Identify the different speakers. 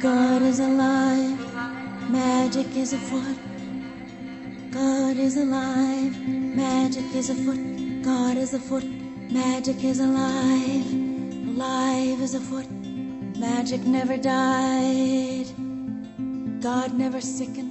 Speaker 1: God is alive, magic is afoot. God is alive, magic is afoot. God is afoot, magic is alive. Alive is afoot, magic never died. God never sickened,